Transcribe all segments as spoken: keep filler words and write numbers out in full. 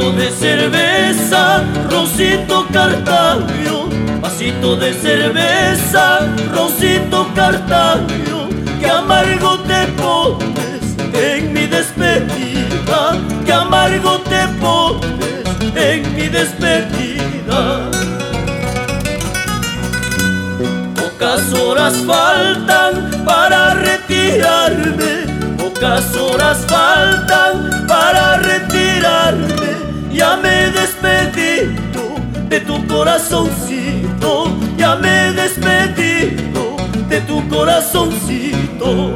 vasito de cerveza, roncito Cartago. Vasito de cerveza, roncito Cartago. Que amargo te pones en mi despedida, que amargo te pones en mi despedida. Pocas horas faltan para retirarme, pocas horas faltan para retirarme. Ya me he despedido de tu corazoncito, ya me he despedido de tu corazoncito.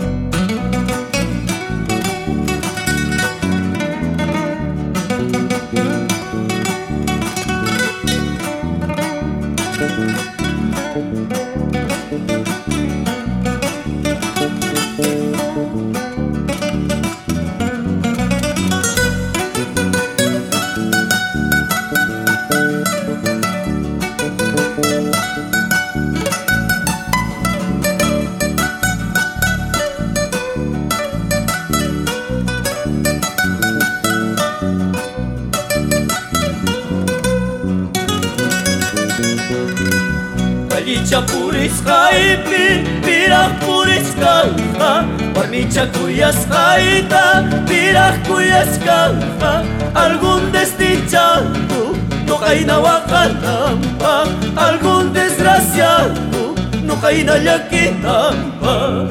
Kalicha puris haipi, pirah puris kalha. Warmicha cuyas haita, pirah cuyas kalha. Algún desdichado no cae na Huacalampa, algún desgraciado no cae na Llaquitampa.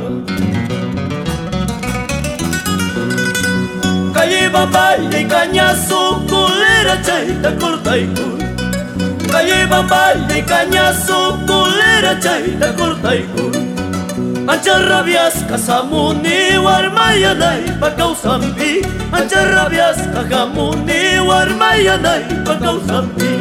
Calle Bambaya y Cañazo, culera chaita cortaico. Calle Bambaya y Cañazo, culera chaita cortaico. Ancha rabias casamuni warmayanay pa causampi. Ancha rabias cagamuni warmayanay pa causampi.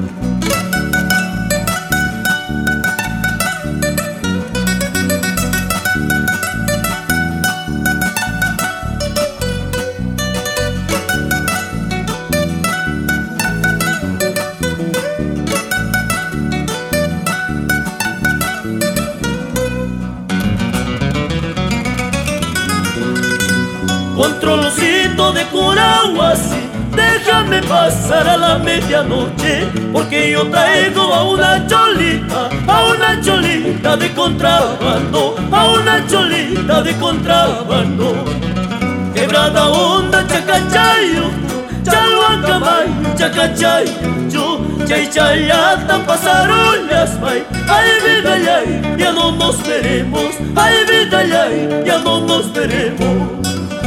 Controlcito de Curahuasi, déjame pasar a la medianoche, porque yo traigo a una cholita, a una cholita de contrabando, a una cholita de contrabando. Quebrada onda chacachayo, chalhuancamayo, chacachayo, chay chayata pasarollas, ay, ay vida yay, ya no nos veremos, ay vida yay, ya no nos veremos.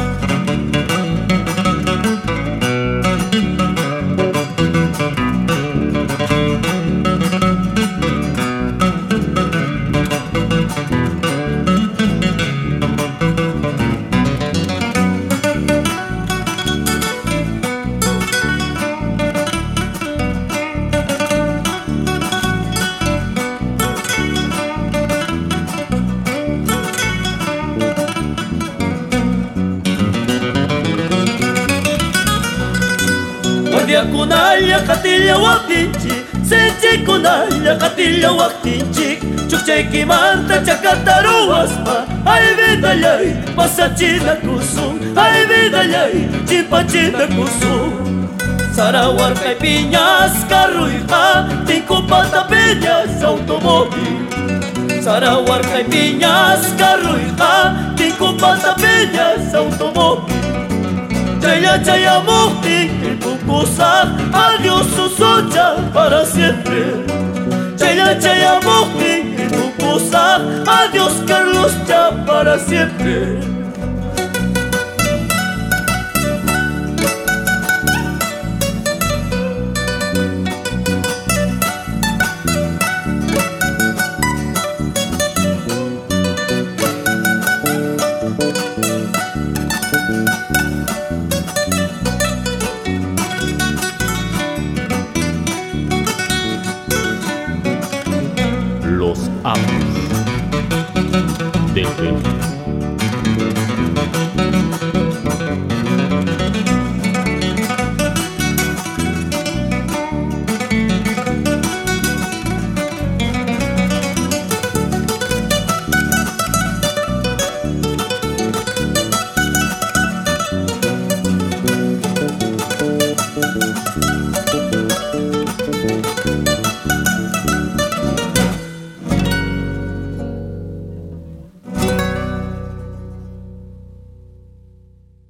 Guardia kunaya katilla waktinchi, seche kunaya katilla waktinchi. Chukcheki manta chakataruaspa, ay vidayay, pasachina kusum, ay vidayay, chipachina kusum. Sarahuarca y Piñas, Carruija, cinco patapeñas, automóvil. Sarahuarca y Piñas, Carruija, cinco patapeñas, automóvil. Chaya chaya mukti, el pucusa, adiós Susocha para siempre. Chaya chaya mukti, el pucusa, adiós Carlos ya para siempre.